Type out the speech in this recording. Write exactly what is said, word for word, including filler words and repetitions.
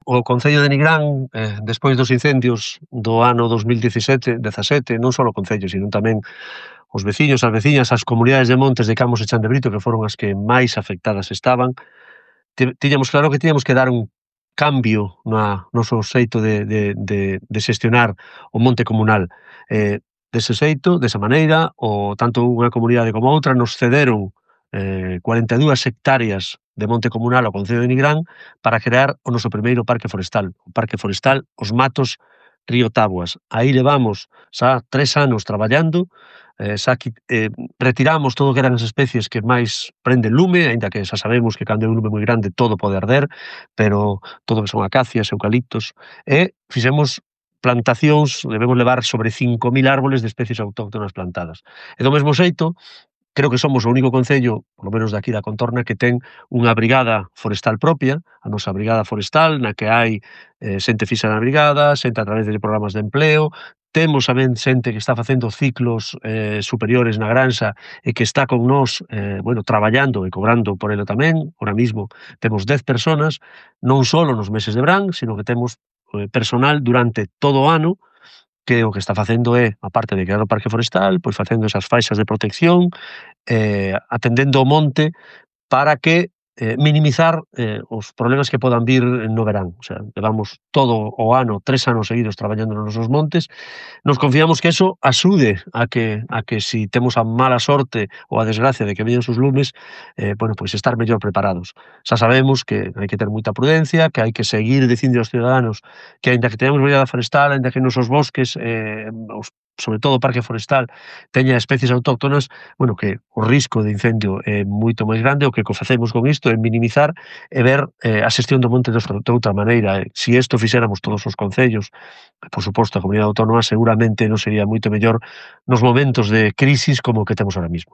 o Concello de Nigrán, eh, despois dos incendios do ano dos mil diecisiete, dezasete, non só o Concello, sino tamén os veciños, as veciñas, as comunidades de montes de Camos e Chan de Brito, que foron as que máis afectadas estaban, tiñamos claro que tiñamos que dar un cambio na noso xeito de, de, de, de xestionar o monte comunal. Eh, dese xeito, desa maneira, o tanto unha comunidade como outra nos cederon eh, cuarenta e dúas hectáreas de monte comunal ao Concello de Nigrán para crear o noso primeiro parque forestal, o parque forestal Os Matos Río Taboas. Aí levamos xa tres anos traballando, eh, xa eh, retiramos todo o que eran as especies que máis prenden lume, aínda que xa sabemos que cando é un lume moi grande todo pode arder, pero todo que son acacias, eucaliptos, e fixemos plantacións, debemos levar sobre cinco mil árboles de especies autóctonas plantadas. E do mesmo xeito, creo que somos o único concello, polo menos daqui da contorna, que ten unha brigada forestal propia, a nosa brigada forestal, na que hai eh, xente fixa na brigada, xente a través de programas de empleo, temos tamén xente que está facendo ciclos eh, superiores na granxa e que está con nós, eh, bueno, traballando e cobrando por elo tamén. Ora mismo temos dez personas, non só nos meses de verán, sino que temos eh, personal durante todo o ano, que o que está facendo é, a parte de crear o parque forestal, pois facendo esas faixas de protección, eh, atendendo o monte para que eh, minimizar eh, os problemas que podan vir no verán. O sea, levamos todo o ano, tres anos seguidos traballando nos nosos montes, nos confiamos que eso axude a que, a que si temos a mala sorte ou a desgracia de que veñan os lumes, eh, bueno, pois estar mellor preparados. Xa sabemos que hai que ter moita prudencia, que hai que seguir dicindo aos ciudadanos que, aínda que teñamos brigada forestal, aínda que nos nosos bosques, eh, os sobre todo o parque forestal, teña especies autóctonas, bueno, que o risco de incendio é moito máis grande, o que facemos con isto é minimizar e ver eh, a xestión do monte de outra maneira. Si isto fixéramos todos os concellos, por suposto a comunidade autónoma, seguramente non sería moito mellor nos momentos de crisis como o que temos ahora mismo.